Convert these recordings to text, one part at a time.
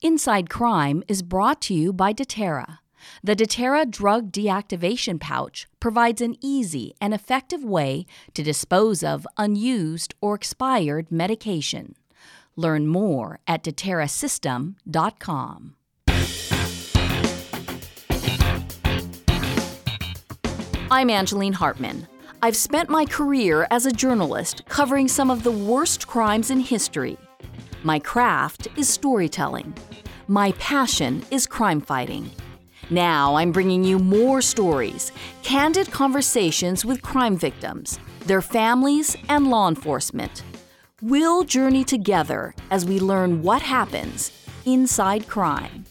Inside Crime is brought to you by doTERRA. The doTERRA drug deactivation pouch provides an easy and effective way to dispose of unused or expired medication. Learn more at doterrasystem.com. I'm Angeline Hartman. I've spent my career as a journalist covering some of the worst crimes in history. My craft is storytelling. My passion is crime fighting. Now I'm bringing you more stories, candid conversations with crime victims, their families, and law enforcement. We'll journey together as we learn what happens inside crime.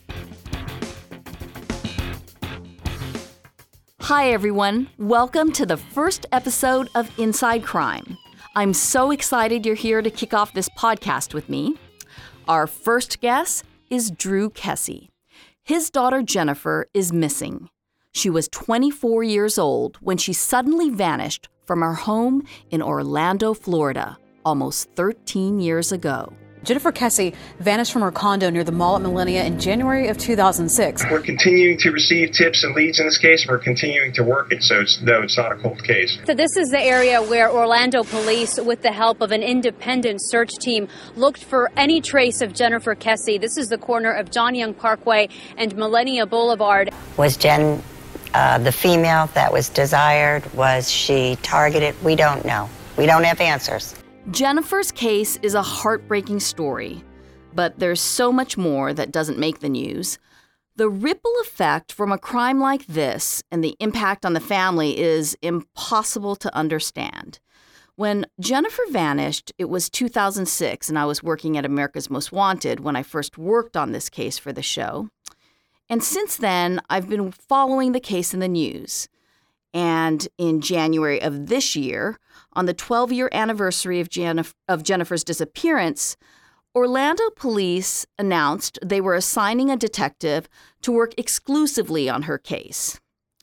Hi everyone, welcome to the first episode of Inside Crime. I'm so excited you're here to kick off this podcast with me. Our first guest is Drew Kesse. His daughter Jennifer is missing. She was 24 years old when she suddenly vanished from her home in Orlando, Florida, almost 13 years ago. Jennifer Kesse vanished from her condo near the mall at Millenia in January of 2006. We're continuing to receive tips and leads in this case. We're continuing to work it, so it's not a cold case. So this is the area where Orlando police, with the help of an independent search team, looked for any trace of Jennifer Kesse. This is the corner of John Young Parkway and Millenia Boulevard. Was Jen the female that was desired? Was she targeted? We don't know. We don't have answers. Jennifer's case is a heartbreaking story, but there's so much more that doesn't make the news. The ripple effect from a crime like this and the impact on the family is impossible to understand. When Jennifer vanished, it was 2006, and I was working at America's Most Wanted when I first worked on this case for the show. And since then, I've been following the case in the news. And in January of this year, on the 12-year anniversary of Jennifer's disappearance, Orlando police announced they were assigning a detective to work exclusively on her case.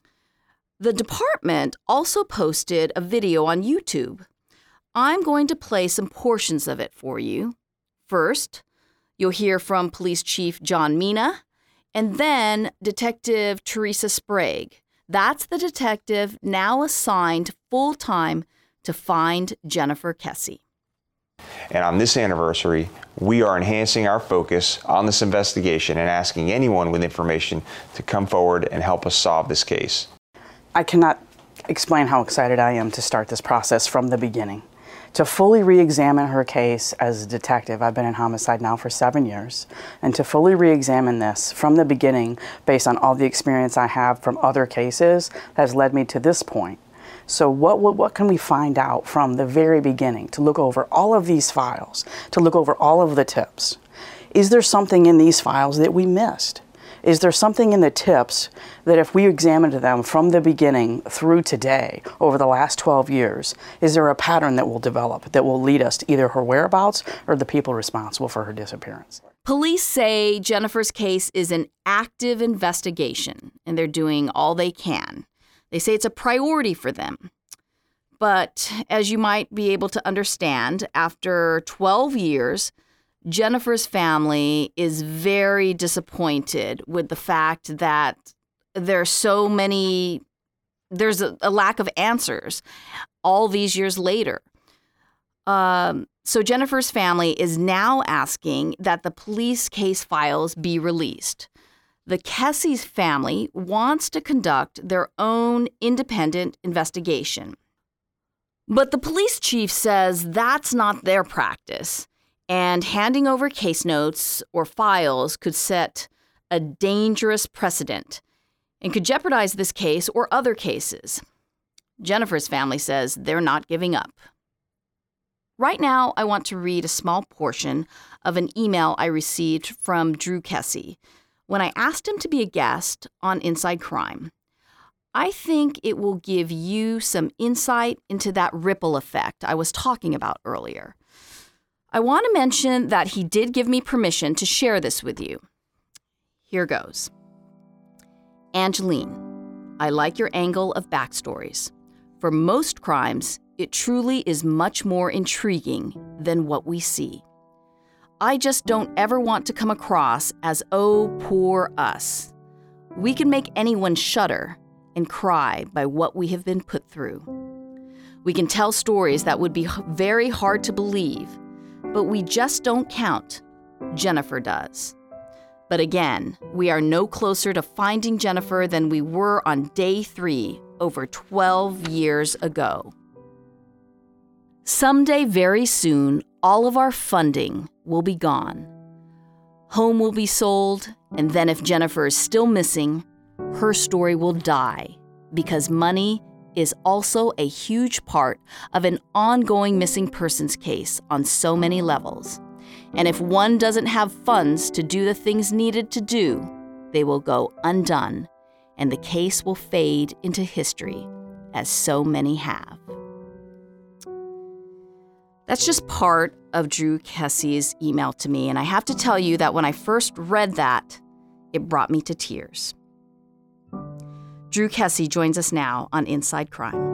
The department also posted a video on YouTube. I'm going to play some portions of it for you. First, you'll hear from Police Chief John Mina, and then Detective Teresa Sprague. That's the detective now assigned full-time to find Jennifer Kesse. And on this anniversary, we are enhancing our focus on this investigation and asking anyone with information to come forward and help us solve this case. I cannot explain how excited I am to start this process from the beginning. To fully re-examine her case as a detective, I've been in homicide now for 7 years, and to fully re-examine this from the beginning based on all the experience I have from other cases has led me to this point. So what can we find out from the very beginning, to look over all of these files, to look over all of the tips? Is there something in these files that we missed? Is there something in the tips that if we examined them from the beginning through today, over the last 12 years, is there a pattern that will develop that will lead us to either her whereabouts or the people responsible for her disappearance? Police say Jennifer's case is an active investigation, and they're doing all they can. They say it's a priority for them. But as you might be able to understand, after 12 years, Jennifer's family is very disappointed with the fact that there's a lack of answers all these years later. So Jennifer's family is now asking that the police case files be released. The Kesse's family wants to conduct their own independent investigation. But the police chief says that's not their practice. And handing over case notes or files could set a dangerous precedent and could jeopardize this case or other cases. Jennifer's family says they're not giving up. Right now, I want to read a small portion of an email I received from Drew Kesse when I asked him to be a guest on Inside Crime. I think it will give you some insight into that ripple effect I was talking about earlier. I want to mention that he did give me permission to share this with you. Here goes. Angeline, I like your angle of backstories. For most crimes, it truly is much more intriguing than what we see. I just don't ever want to come across as, oh, poor us. We can make anyone shudder and cry by what we have been put through. We can tell stories that would be very hard to believe, but we just don't count. Jennifer does. But again, we are no closer to finding Jennifer than we were on day 3 over 12 years ago. Someday very soon, all of our funding will be gone. Home will be sold, and then if Jennifer is still missing, her story will die because money is also a huge part of an ongoing missing persons case on so many levels. And if one doesn't have funds to do the things needed to do, they will go undone, and the case will fade into history, as so many have. That's just part of Drew Kessie's email to me, and I have to tell you that when I first read that, it brought me to tears. Drew Kessie joins us now on Inside Crime.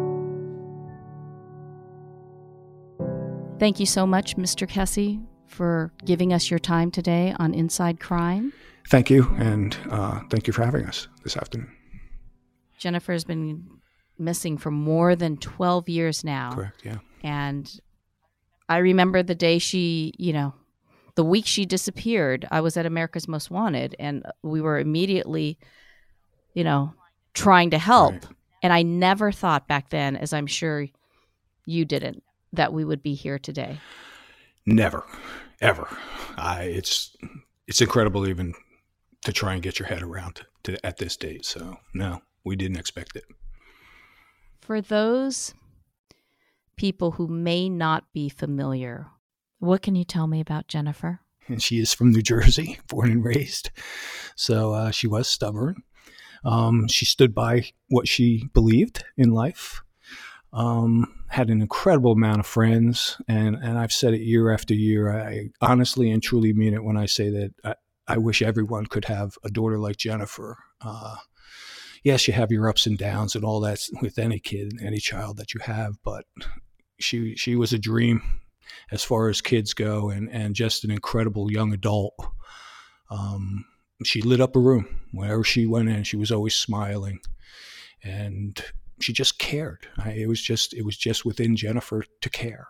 Thank you so much, Mr. Kessie, for giving us your time today on Inside Crime. Thank you, and thank you for having us this afternoon. Jennifer has been missing for more than 12 years now. Correct, yeah. And I remember the day the week she disappeared, I was at America's Most Wanted, and we were immediately, trying to help. Right. And I never thought back then, as I'm sure you didn't, that we would be here today. Never, ever. It's incredible even to try and get your head around at this date. So no, we didn't expect it. For those people who may not be familiar, what can you tell me about Jennifer? And she is from New Jersey, born and raised. So she was stubborn. She stood by what she believed in life. Had an incredible amount of friends, and I've said it year after year. I honestly and truly mean it when I say that I wish everyone could have a daughter like Jennifer. Yes, you have your ups and downs and all that with any kid, any child that you have, but she was a dream as far as kids go, and just an incredible young adult. She lit up a room. Wherever she went in, she was always smiling, and she just cared. It was just within Jennifer to care.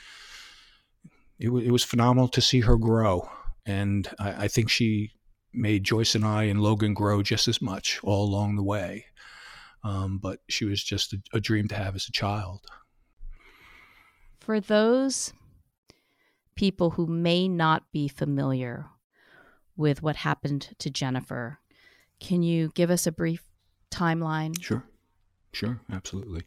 It was phenomenal to see her grow, and I think she made Joyce and I and Logan grow just as much all along the way. But she was just a dream to have as a child. For those people who may not be familiar with what happened to Jennifer, can you give us a brief timeline? Sure, absolutely.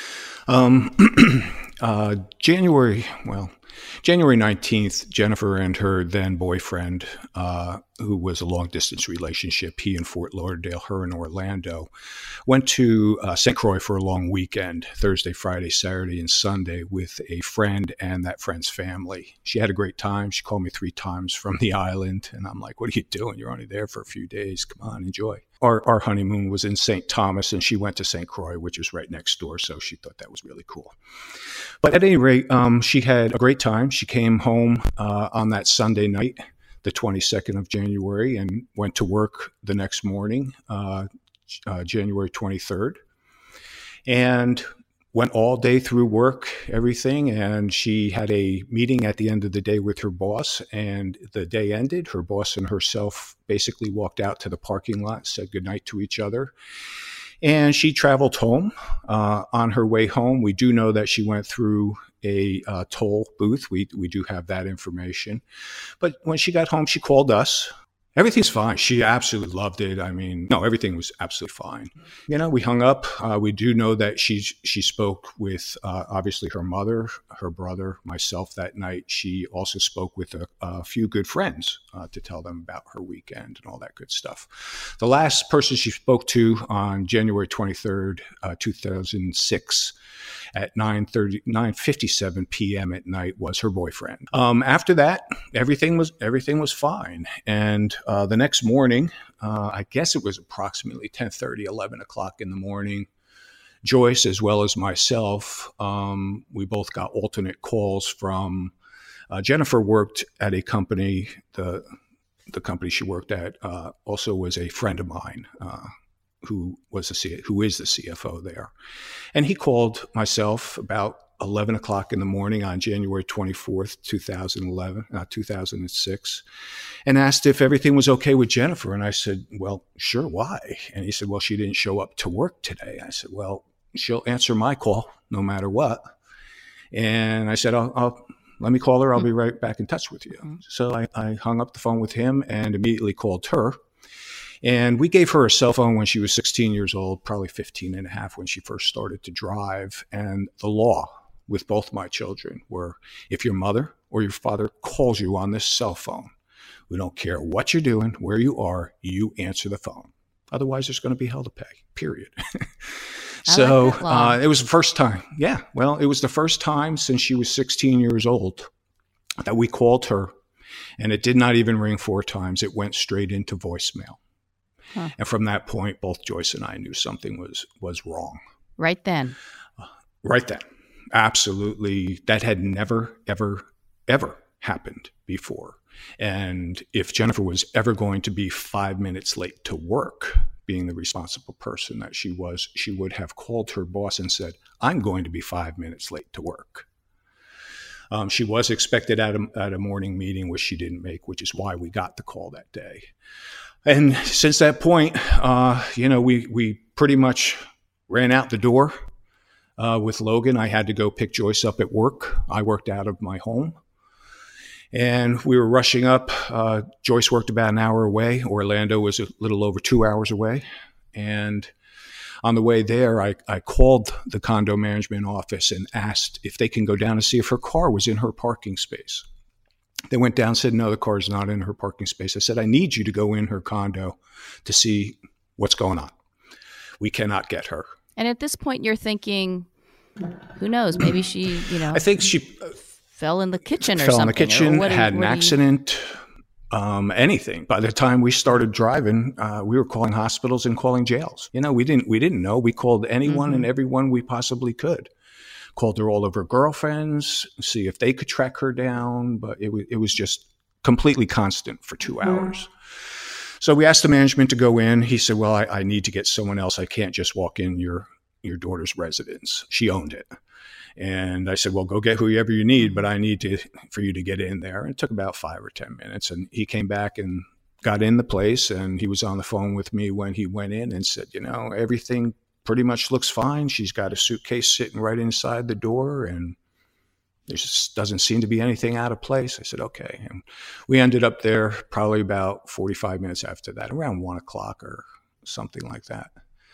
January 19th, Jennifer and her then boyfriend, who was a long-distance relationship, he in Fort Lauderdale, her in Orlando, went to St. Croix for a long weekend, Thursday, Friday, Saturday, and Sunday, with a friend and that friend's family. She had a great time. She called me 3 times from the island, and I'm like, what are you doing? You're only there for a few days. Come on, enjoy. Our honeymoon was in St. Thomas, and she went to St. Croix, which is right next door, so she thought that was really cool. But at any rate, she had a great time. She came home on that Sunday night, the 22nd of January, and went to work the next morning, January 23rd, and went all day through work, everything, and she had a meeting at the end of the day with her boss, and the day ended. Her boss and herself basically walked out to the parking lot, said goodnight to each other, and she traveled home. On her way home, we do know that she went through a toll booth. We do have that information. But when she got home, she called us. Everything's fine. She absolutely loved it. I mean, no, everything was absolutely fine. We hung up. We do know that she spoke with, obviously, her mother, her brother, myself that night. She also spoke with a few good friends to tell them about her weekend and all that good stuff. The last person she spoke to on January 23rd, 2006, at 9:57 p.m. at night was her boyfriend. After that, everything was fine. And the next morning, I guess it was approximately 10:30, 11 o'clock in the morning, Joyce, as well as myself, we both got alternate calls from Jennifer worked at a company, the company she worked at also was a friend of mine who is the CFO there. And he called myself about 11 o'clock in the morning on January 24th, 2006, and asked if everything was okay with Jennifer. And I said, well, sure, why? And he said, well, she didn't show up to work today. I said, well, she'll answer my call no matter what. And I said, I'll let me call her. I'll be right back in touch with you. So I hung up the phone with him and immediately called her. And we gave her a cell phone when she was 16 years old, probably 15 and a half when she first started to drive. And the law with both my children were, if your mother or your father calls you on this cell phone, we don't care what you're doing, where you are, you answer the phone. Otherwise, there's going to be hell to pay, period. So it was the first time. Yeah, well, it was the first time since she was 16 years old that we called her, and it did not even ring 4 times. It went straight into voicemail. Huh. And from that point, both Joyce and I knew something was wrong. Right then. Right then. Absolutely. That had never, ever, ever happened before. And if Jennifer was ever going to be 5 minutes late to work, being the responsible person that she was, she would have called her boss and said, I'm going to be 5 minutes late to work. She was expected at a morning meeting, which she didn't make, which is why we got the call that day. And since that point, we pretty much ran out the door with Logan. I had to go pick Joyce up at work. I worked out of my home. And we were rushing up. Joyce worked about an hour away. Orlando was a little over 2 hours away. And on the way there, I called the condo management office and asked if they can go down and see if her car was in her parking space. They went down and said, no, the car is not in her parking space. I said, I need you to go in her condo to see what's going on. We cannot get her. And at this point, you're thinking, who knows? Maybe she, I think she fell in the kitchen or something. Fell in the kitchen, had an accident, anything. By the time we started driving, we were calling hospitals and calling jails. We didn't know. We called anyone and everyone we possibly could. Called her all of her girlfriends, see if they could track her down, but it was just completely constant for 2 hours. So we asked the management to go in. He said, well, I need to get someone else. I can't just walk in your daughter's residence. She owned it. And I said, well, go get whoever you need, but I need for you to get in there. And it took about 5 or 10 minutes. And he came back and got in the place, and he was on the phone with me when he went in and said, everything pretty much looks fine. She's got a suitcase sitting right inside the door, and there just doesn't seem to be anything out of place. I said, okay. And we ended up there probably about 45 minutes after that, around 1 o'clock or something like that.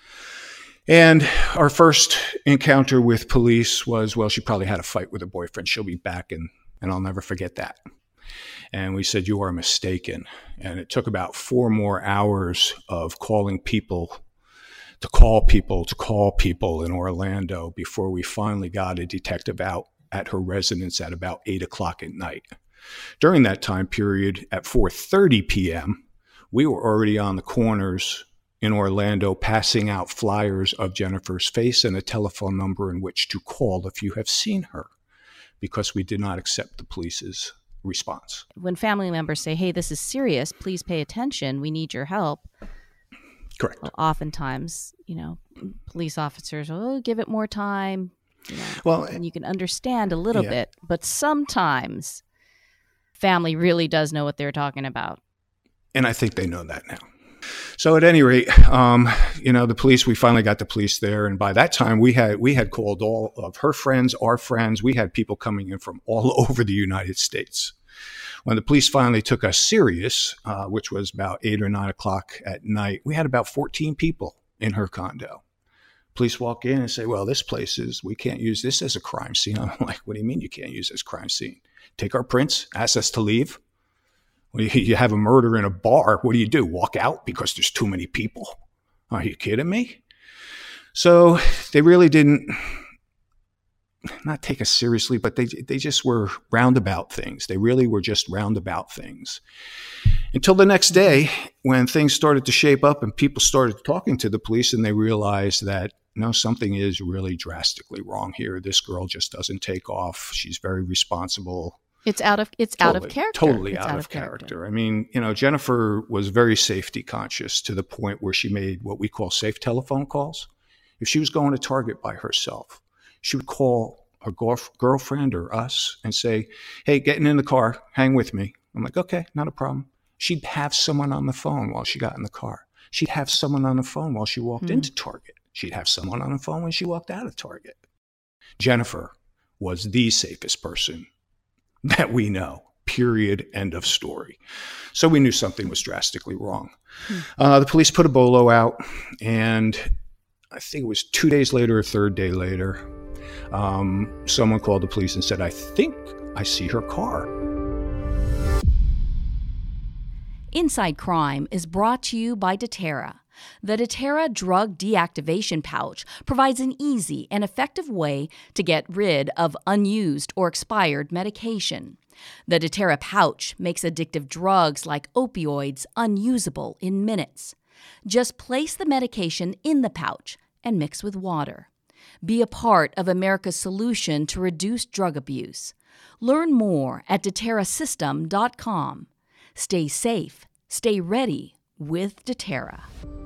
And our first encounter with police was, well, she probably had a fight with her boyfriend. She'll be back, and I'll never forget that. And we said, you are mistaken. And it took about 4 more hours of calling people to call people in Orlando before we finally got a detective out at her residence at about 8 o'clock at night. During that time period, at 4:30 p.m., we were already on the corners in Orlando passing out flyers of Jennifer's face and a telephone number in which to call if you have seen her, because we did not accept the police's response. When family members say, hey, this is serious, please pay attention, we need your help. Correct. Well, oftentimes, police officers, give it more time. Well, and you can understand a little bit, but sometimes family really does know what they're talking about. And I think they know that now. So at any rate, the police, we finally got the police there. And by that time, we had called all of her friends, our friends. We had people coming in from all over the United States. When the police finally took us serious, which was about 8 or 9 o'clock at night, we had about 14 people in her condo. Police walk in and say, well, we can't use this as a crime scene. I'm like, what do you mean you can't use this crime scene? Take our prints, ask us to leave. Well, you have a murder in a bar. What do? Walk out because there's too many people? Are you kidding me? So they really didn't not take us seriously, but they just were roundabout things. They really were just roundabout things. Until the next day, when things started to shape up and people started talking to the police and they realized that, no, something is really drastically wrong here. This girl just doesn't take off. She's very responsible. It's out of character. Totally out of character. I mean, Jennifer was very safety conscious to the point where she made what we call safe telephone calls. If she was going to Target by herself, she would call her girlfriend or us and say, "Hey, getting in the car, hang with me." I'm like, "Okay, not a problem." She'd have someone on the phone while she got in the car. She'd have someone on the phone while she walked into Target. She'd have someone on the phone when she walked out of Target. Jennifer was the safest person that we know, period, end of story. So we knew something was drastically wrong. The police put a bolo out, and I think it was 2 days later or third day later, someone called the police and said, "I think I see her car." Inside Crime is brought to you by doTERRA. The doTERRA drug deactivation pouch provides an easy and effective way to get rid of unused or expired medication. The doTERRA pouch makes addictive drugs like opioids unusable in minutes. Just place the medication in the pouch and mix with water. Be a part of America's solution to reduce drug abuse. Learn more at doterrasystem.com. Stay safe, stay ready with doTERRA.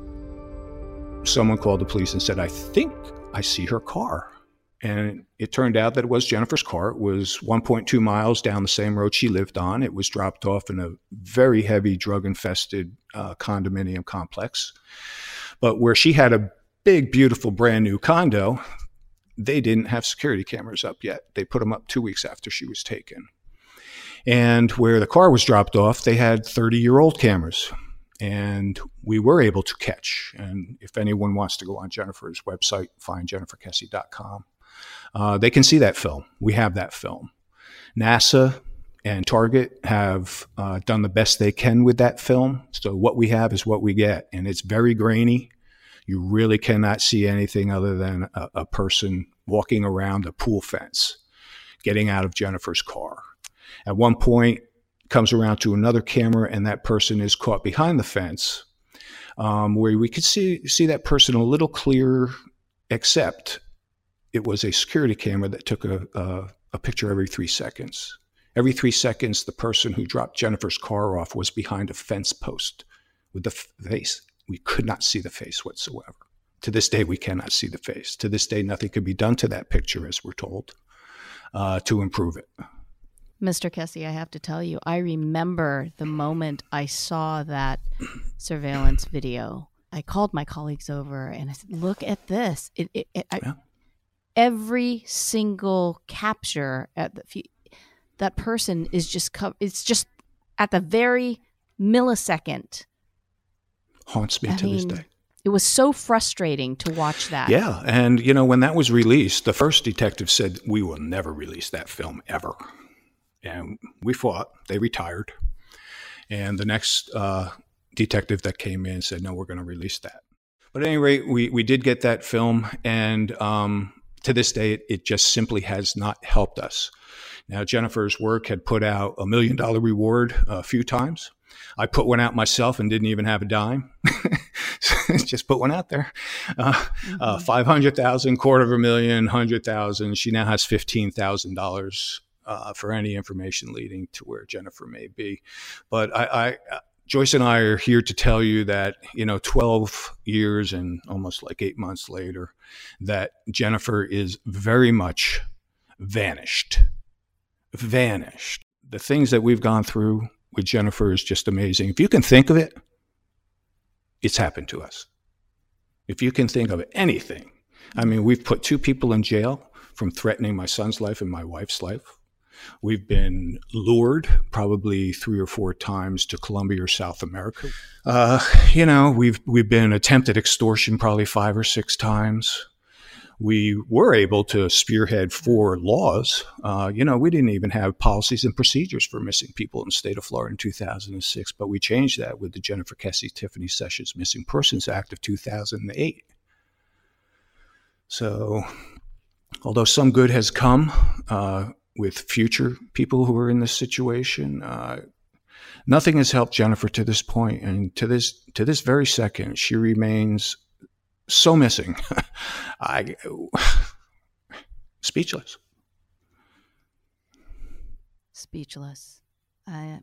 Someone called the police and said, "I think I see her car." And it turned out that it was Jennifer's car. It was 1.2 miles down the same road she lived on. It was dropped off in a very heavy drug-infested condominium complex. But where she had a big, beautiful, brand new condo, they didn't have security cameras up yet. They put them up 2 weeks after she was taken. And where the car was dropped off, they had 30-year-old cameras. And we were able to catch. And if anyone wants to go on Jennifer's website, findjenniferkessie.com, they can see that film. We have that film. NASA and Target have done the best they can with that film. So what we have is what we get. And it's very grainy. You really cannot see anything other than a person walking around a pool fence, getting out of Jennifer's car. At one point, comes around to another camera, and that person is caught behind the fence, where we could see that person a little clearer, except it was a security camera that took a picture every 3 seconds. Every 3 seconds, the person who dropped Jennifer's car off was behind a fence post with the face. We could not see the face whatsoever. To this day, we cannot see the face. To this day, nothing could be done to that picture, as we're told, to improve it. Mr. Kessie, I have to tell you, I remember the moment I saw that surveillance video. I called my colleagues over and I said, "Look at this." Every single capture at that person is just it's just at the very millisecond. Haunts me to this day. It was so frustrating to watch that. Yeah, and when that was released, the first detective said, "We will never release that film ever." And we fought. They retired. And the next detective that came in said, "No, we're going to release that." But at any rate, we did get that film. And to this day, it just simply has not helped us. Now, Jennifer's work had put out $1 million reward a few times. I put one out myself and didn't even have a dime. Just put one out there. 500,000, $250,000, 100,000. She now has $15,000. For any information leading to where Jennifer may be. But Joyce and I are here to tell you that, 12 years and almost like 8 months later, that Jennifer is very much vanished. Vanished. The things that we've gone through with Jennifer is just amazing. If you can think of it, it's happened to us. If you can think of anything. I mean, we've put 2 people in jail from threatening my son's life and my wife's life. We've been lured probably 3 or 4 times to Colombia or South America. We've been attempted extortion probably 5 or 6 times. We were able to spearhead 4 laws. We didn't even have policies and procedures for missing people in the state of Florida in 2006, but we changed that with the Jennifer Kessie Tiffany Sessions Missing Persons Act of 2008. So, although some good has come, with future people who are in this situation, nothing has helped Jennifer to this point, and to this very second, she remains so missing. Speechless. speechless. I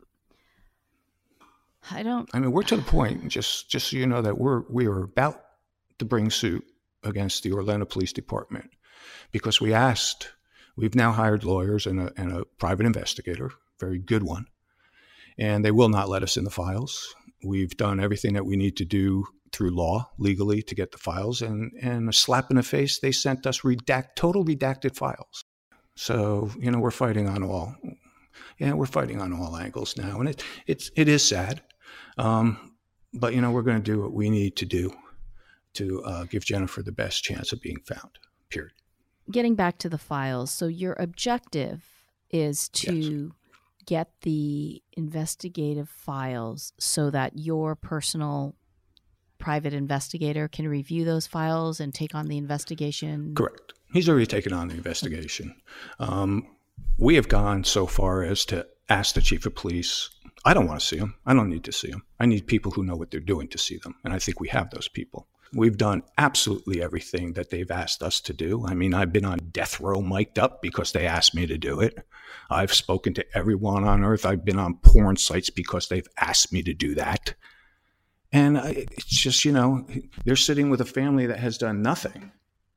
don't. I mean, we're to the point, just so you know, that we are about to bring suit against the Orlando Police Department because we've now hired lawyers and a private investigator, very good one, and they will not let us in the files. We've done everything that we need to do through law, legally, to get the files, and a slap in the face, they sent us total redacted files. So, we're fighting on all angles now, and it is sad. But, we're going to do what we need to do to give Jennifer the best chance of being found, period. Getting back to the files, so your objective is to get the investigative files so that your personal private investigator can review those files and take on the investigation? Correct. He's already taken on the investigation. We have gone so far as to ask the chief of police, I don't want to see them. I don't need to see them. I need people who know what they're doing to see them. And I think we have those people. We've done absolutely everything that they've asked us to do. I mean, I've been on death row mic'd up because they asked me to do it. I've spoken to everyone on earth. I've been on porn sites because they've asked me to do that. And it's just, they're sitting with a family that has done nothing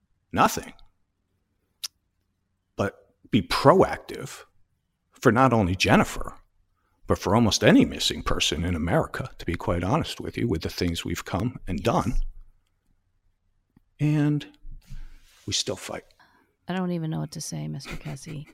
but be proactive for not only Jennifer, but for almost any missing person in America, to be quite honest with you, with the things we've come and done. And we still fight. I don't even know what to say, Mr. Kesse.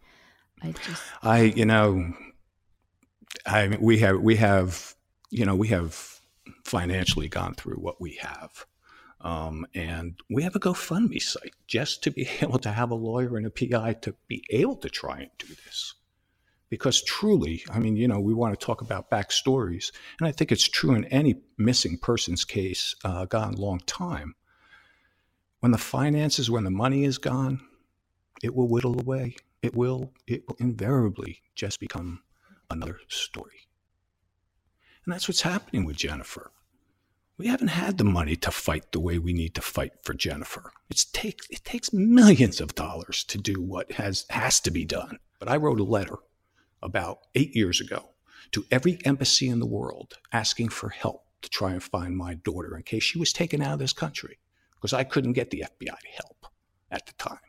We have financially gone through what we have. And we have a GoFundMe site just to be able to have a lawyer and a PI to be able to try and do this. Because truly, we want to talk about backstories. And I think it's true in any missing persons case gone a long time. When the money is gone, it will whittle away. It will invariably just become another story. And that's what's happening with Jennifer. We haven't had the money to fight the way we need to fight for Jennifer. It takes millions of dollars to do what has to be done. But I wrote a letter about 8 years ago to every embassy in the world asking for help to try and find my daughter in case she was taken out of this country, because I couldn't get the FBI to help at the time.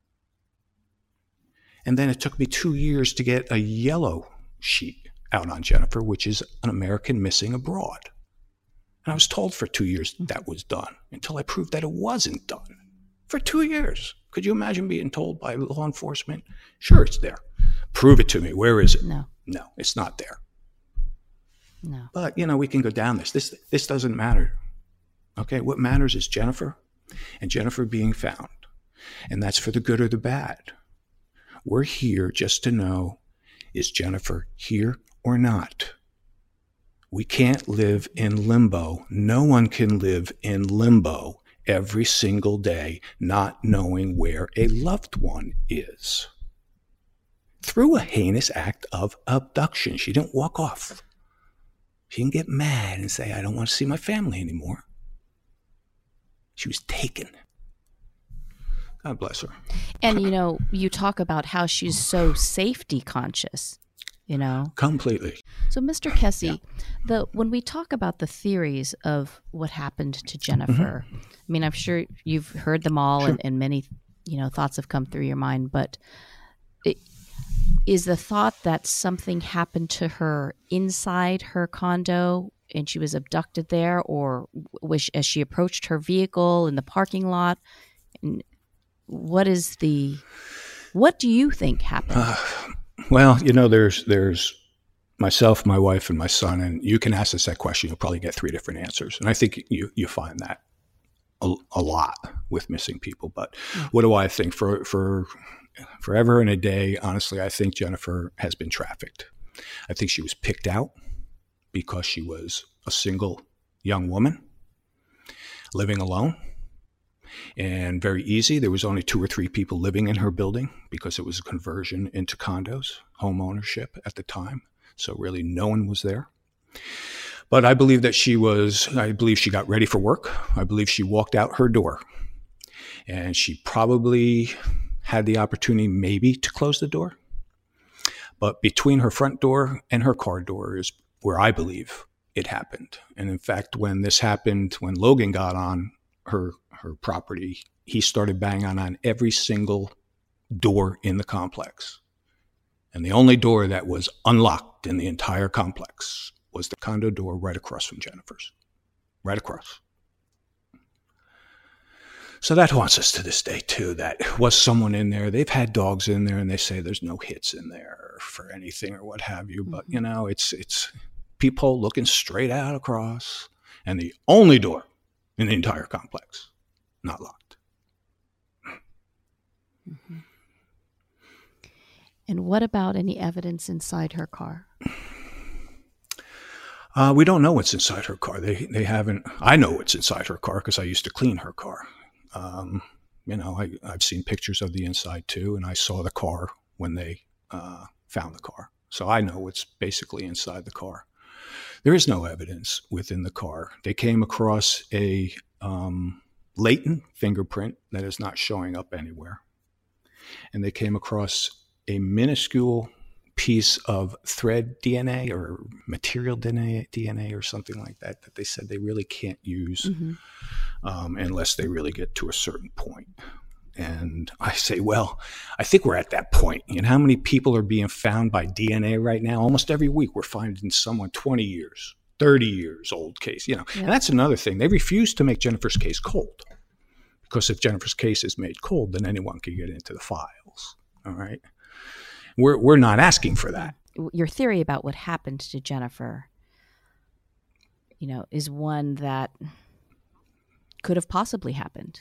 And then it took me 2 years to get a yellow sheet out on Jennifer, which is an American missing abroad. And I was told for 2 years that was done until I proved that it wasn't done. For 2 years. Could you imagine being told by law enforcement, sure, it's there. Prove it to me. Where is it? No, it's not there. No. But, we can go down this. This doesn't matter. Okay, what matters is Jennifer and Jennifer being found. And that's for the good or the bad. We're here just to know, is Jennifer here or not? We can't live in limbo. No one can live in limbo every single day not knowing where a loved one is. Through a heinous act of abduction. She didn't walk off. She didn't get mad and say, I don't want to see my family anymore. She was taken. God bless her. And, you talk about how she's so safety conscious, Completely. So, Mr. Kesse, when we talk about the theories of what happened to Jennifer, I'm sure you've heard them all, sure. and many, thoughts have come through your mind, but is the thought that something happened to her inside her condo and she was abducted there, or as she approached her vehicle in the parking lot? And what do you think happened? Well, there's myself, my wife, and my son, and you can ask us that question. You'll probably get 3 different answers. And I think you find that a lot with missing people. But what do I think? For forever and a day, honestly, I think Jennifer has been trafficked. I think she was picked out because she was a single young woman living alone. And very easy. There was only 2 or 3 people living in her building because it was a conversion into condos, home ownership at the time. So really no one was there. But I believe that she got ready for work. I believe she walked out her door. And she probably had the opportunity maybe to close the door. But between her front door and her car door is where I believe it happened. And in fact, when this happened, when Logan got on her property, he started banging on every single door in the complex. And the only door that was unlocked in the entire complex was the condo door right across from Jennifer's. Right across. So that haunts us to this day, too. That was someone in there. They've had dogs in there, and they say there's no hits in there for anything or what have you. But, you know, it's people looking straight out across, and the only door in the entire complex not locked. Mm-hmm. And what about any evidence inside her car? We don't know what's inside her car. They haven't. I know what's inside her car because I used to clean her car. You know, I've seen pictures of the inside too, and I saw the car when they found the car. So I know what's basically inside the car. There is no evidence within the car. They came across a latent fingerprint that is not showing up anywhere. And they came across a minuscule piece of thread DNA or material DNA or something like that they said they really can't use unless they really get to a certain point. And I say, well, I think we're at that point. You know how many people are being found by DNA right now? Almost every week we're finding someone 20 years, 30 years old case, you know. Yeah. And that's another thing. They refuse to make Jennifer's case cold because if Jennifer's case is made cold, then anyone can get into the files. All right. We're not asking for that. Your theory about what happened to Jennifer, you know, is one that could have possibly happened.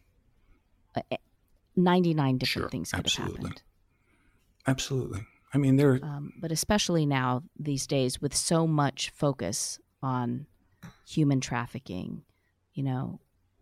99 different things could have happened. Absolutely. I mean, there. But especially now, these days, with so much focus on human trafficking, you know,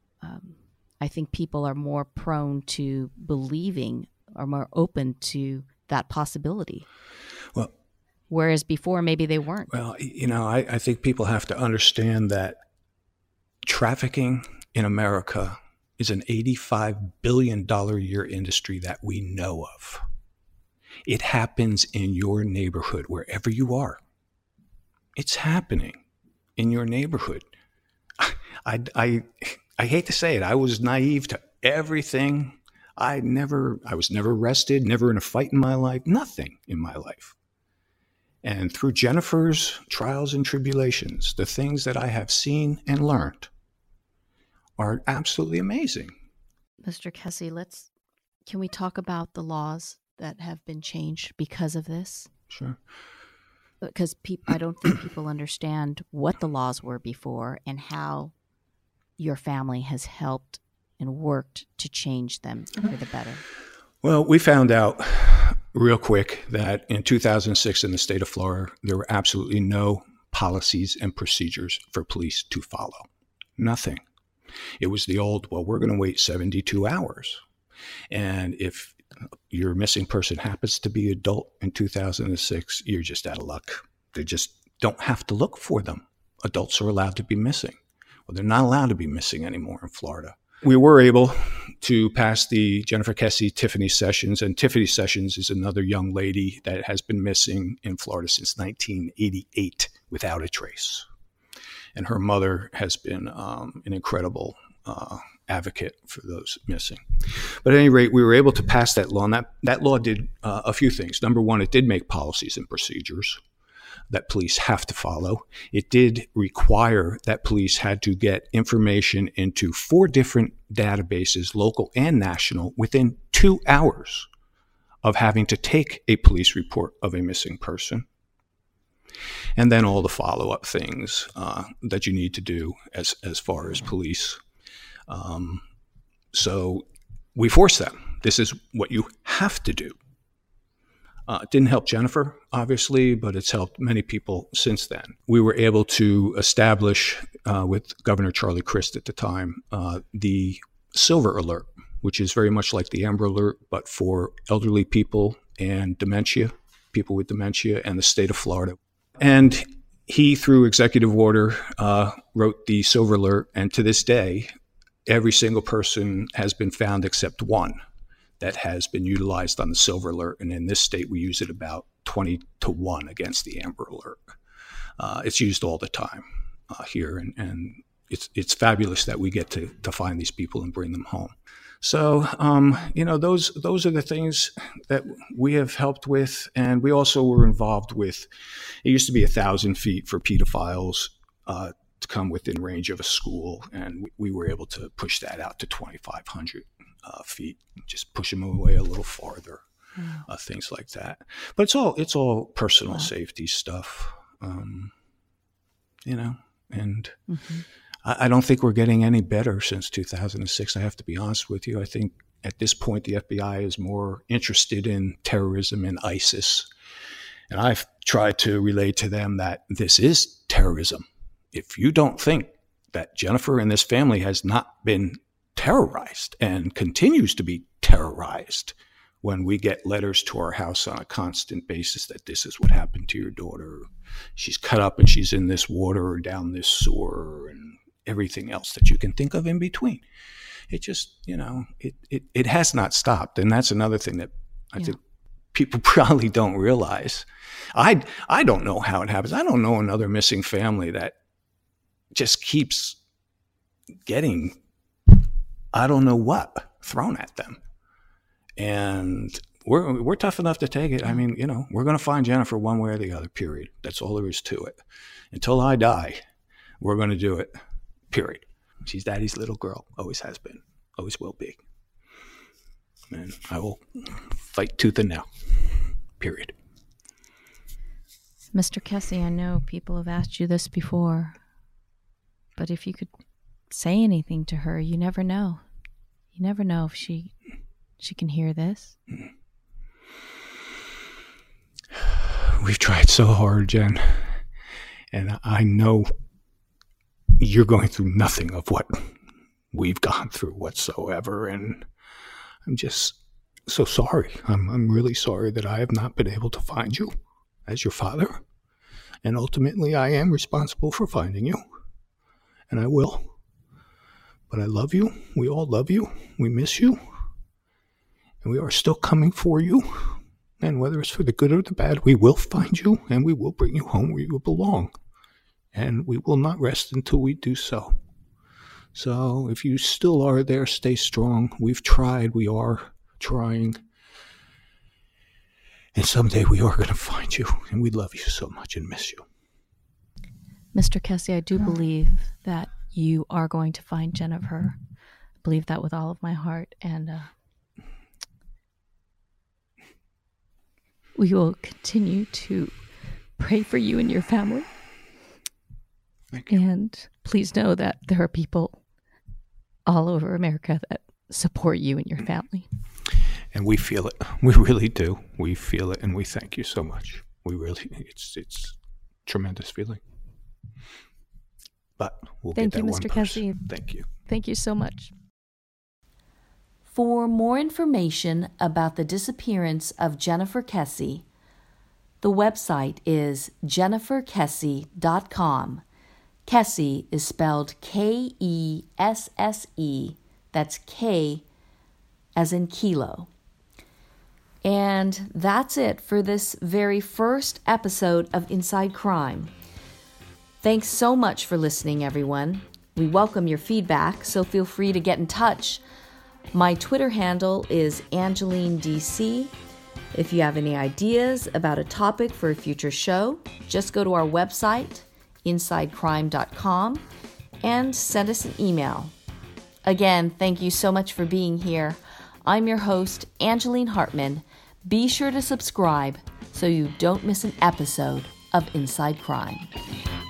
I think people are more prone to believing or more open to that possibility. Well, whereas before maybe they weren't. Well, you know, I think people have to understand that trafficking in America is an $85 billion a year industry that we know of. It happens in your neighborhood, wherever you are. It's happening in your neighborhood. I hate to say it. I was naive to everything. I was never arrested, never in a fight in my life, nothing in my life. And through Jennifer's trials and tribulations, the things that I have seen and learned are absolutely amazing. Mr. Kesse, can we talk about the laws that have been changed because of this? Sure. Because I don't think people understand what the laws were before and how your family has helped and worked to change them for the better. Well, we found out real quick that in 2006 in the state of Florida, there were absolutely no policies and procedures for police to follow. Nothing. It was the old, well, we're going to wait 72 hours. And if your missing person happens to be adult in 2006, you're just out of luck. They just don't have to look for them. Adults are allowed to be missing. Well, they're not allowed to be missing anymore in Florida. We were able to pass the Jennifer Kesse Tiffany Sessions, and Tiffany Sessions is another young lady that has been missing in Florida since 1988 without a trace. And her mother has been an incredible advocate for those missing. But at any rate, we were able to pass that law, and that law did a few things. Number one, it did make policies and procedures that police have to follow. It did require that police had to get information into 4 different databases, local and national, within 2 hours of having to take a police report of a missing person. And then all the follow-up things that you need to do as far as police. So we force them. This is what you have to do. It didn't help Jennifer, obviously, but it's helped many people since then. We were able to establish, with Governor Charlie Crist at the time, the Silver Alert, which is very much like the Amber Alert, but for elderly people and dementia, people with dementia, and the state of Florida. And he, through executive order, wrote the Silver Alert, and to this day, every single person has been found except one that has been utilized on the Silver Alert, and in this state we use it about 20-1 against the Amber Alert. It's used all the time here, and it's fabulous that we get to find these people and bring them home. So, those are the things that we have helped with. And we also were involved with, it used to be 1,000 feet for pedophiles to come within range of a school. And we were able to push that out to 2,500 feet, just push them away a little farther, things like that. But it's all personal safety stuff, and I don't think we're getting any better since 2006. I have to be honest with you. I think at this point, the FBI is more interested in terrorism and ISIS. And I've tried to relay to them that this is terrorism. If you don't think that Jennifer and this family has not been terrorized and continues to be terrorized, when we get letters to our house on a constant basis that this is what happened to your daughter, she's cut up and she's in this water or down this sewer, and everything else that you can think of in between. It just, it has not stopped. And that's another thing that I think people probably don't realize. I don't know how it happens. I don't know another missing family that just keeps getting, I don't know what, thrown at them. And we're tough enough to take it. I mean, we're going to find Jennifer one way or the other, period. That's all there is to it. Until I die, we're going to do it. Period. She's Daddy's little girl. Always has been. Always will be. And I will fight tooth and nail. Period. Mr. Kesse, I know people have asked you this before, but if you could say anything to her, you never know. You never know if she can hear this. We've tried so hard, Jen. And I know you're going through nothing of what we've gone through whatsoever, and I'm just so sorry. I'm really sorry that I have not been able to find you as your father, and ultimately I am responsible for finding you, and I will. But I love you. We all love you. We miss you, and we are still coming for you. And whether it's for the good or the bad, we will find you, and we will bring you home where you belong. And we will not rest until we do so. So if you still are there, stay strong. We've tried. We are trying. And someday we are going to find you. And we love you so much and miss you. Mr. Kesse, I do believe that you are going to find Jennifer. I believe that with all of my heart. And we will continue to pray for you and your family. And please know that there are people all over America that support you and your family. And we feel it. We really do. We feel it, and we thank you so much. We really, it's tremendous feeling. But we'll thank get that you, one Mr. person. Kesse. Thank you. Thank you so much. For more information about the disappearance of Jennifer Kesse, the website is jenniferkesse.com. Kesse is spelled Kesse. That's K as in kilo. And that's it for this very first episode of Inside Crime. Thanks so much for listening, everyone. We welcome your feedback, so feel free to get in touch. My Twitter handle is AngelineDC. If you have any ideas about a topic for a future show, just go to our website, InsideCrime.com, and send us an email. Again, thank you so much for being here. I'm your host, Angeline Hartman. Be sure to subscribe so you don't miss an episode of Inside Crime.